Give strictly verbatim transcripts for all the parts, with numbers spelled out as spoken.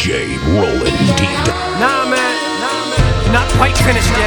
J Rollin' Deep. Nah, man, nah, man, not quite finished yet.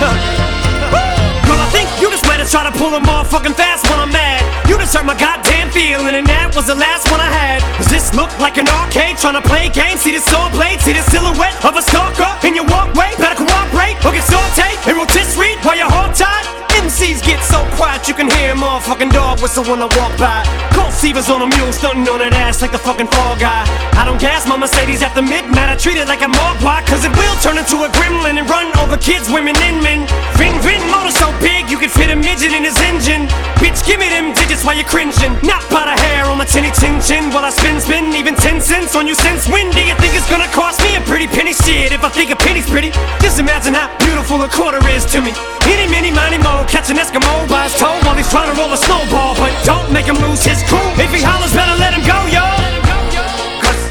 Girl, I think you just might have tried to pull a motherfucking fast when I'm mad. You just hurt my goddamn feeling, and that was the last one I had. Does this look like an arcade trying to play games? See this sword blade, see the silhouette of a stalker in your walkway? Better cooperate or get sauteed and rotisserie while you're hog-tied. M Cs get so quiet you can hear a motherfucking dog whistle when I walk by. Cold Seavers on a mule, stunting on that ass like the fucking fall guy. I don't gas my Mercedes after midnight, I treat it like a mogwai, cause it will turn into a gremlin and run over kids, women, and men. Vin Vin motor so big you can fit a midget in his engine. Bitch, give me them digits while you're cringing. Not by the hair on my tinny chin chin while I spin spin, even ten cents on you since when do you think it's gonna cost me a pretty penny? Shit, if I think a penny's pretty, just imagine how beautiful a quarter is to me. Any, mini, miny, mo, catch an Eskimo by his toe while he's trying to roll a snowball, but don't make him lose his cool. If he hollers, better let him go, yo. Cause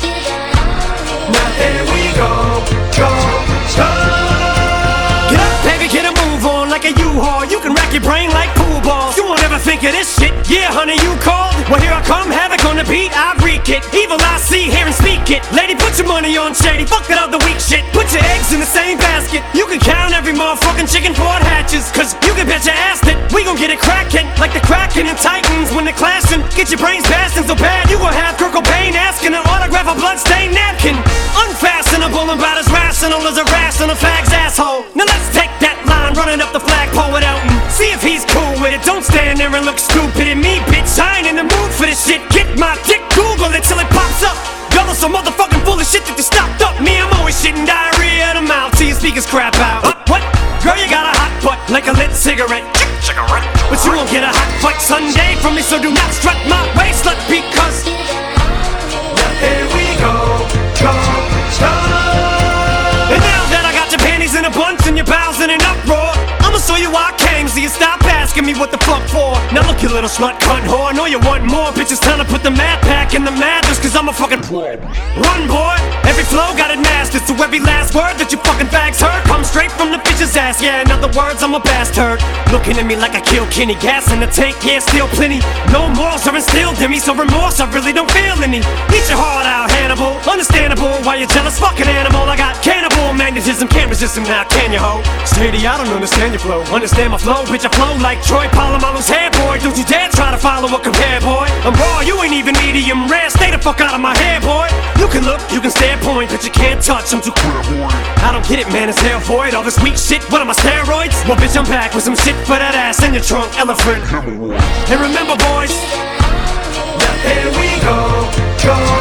now here we go, go, go. Get up, baby, get a move on like a U-Haul. You can rack your brain like pool balls. You won't ever think of this shit. Yeah, honey, you called. Well, here I come, havoc on the beat. I wreak it. Evil I see, hear and speak it. Lady, put your money on shady. Fuck that other weak shit. Put your eggs in the same basket. You can count every motherfucking chicken before it hatches. Cause you can bet your ass that we gon' get it crackin' like the Kraken and Titans when they're clashing. Get your brains blasting so bad you gon' have Kurt Cobain asking an autograph a bloodstained napkin. Unfastenable and about as rational as a ras on a fag's asshole. Now let's take that line running up the flagpole with Elton. See if he's cool with it. Don't stand there and look stupid at me, bitch. I ain't in the mood for this shit. Get my dick, Google it till it pops up. Y'all are so motherfucking full of shit that you stopped up. Me, I'm always shitting diarrhea in the mouth till your speakers crap out. Uh, what? Girl, you got a hot butt like a lit cigarette. Cigarette. But you won't get a hot butt Sunday from me, so do not strut my waist, slut, because now here we go, go, go. And now that I got your panties in a bunch and your bowels in an uproar, I'ma show you why I came, so you stop asking me what the fuck for. Now look, you little slut cunt whore, I know you want more. Bitch, it's time to put the mad pack in the mad just cause I'm a fucking run, boy. Every flow got it mastered, so every last word that you fucking fags heard comes straight from the bitch's ass. Yeah, in other words, I'm a bastard. Looking at me like I killed Kenny. Gas in the tank, yeah, still plenty. No morals are instilled in me, so remorse I really don't feel any. Eat your heart out, Hannibal. Understandable why you're jealous, fucking animal. I got cannibal magnetism, can't resist him now, can you, ho? Shady, I don't understand your flow. Understand my flow, bitch, I flow like Troy Polamalu's hair, boy. Don't you dare try to follow or compare, boy. I'm raw, you ain't even medium rare. Stay the fuck out of my hair, boy. You can look, you can stare, point, but you can't touch. I'm too clear, boy. I don't get it, man, it's hell void. All this weak shit, what am I, steroids? Well, bitch, I'm back with some shit for that ass in your trunk, elephant. And remember, boys, now here we go, go.